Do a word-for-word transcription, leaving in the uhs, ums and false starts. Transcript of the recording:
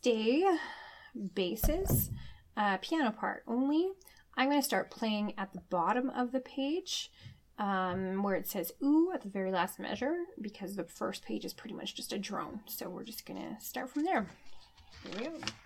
stay basses, uh, piano part only. I'm going to start playing at the bottom of the page um, where it says ooh at the very last measure, because the first page is pretty much just a drone. So we're just going to start from there. Here we go.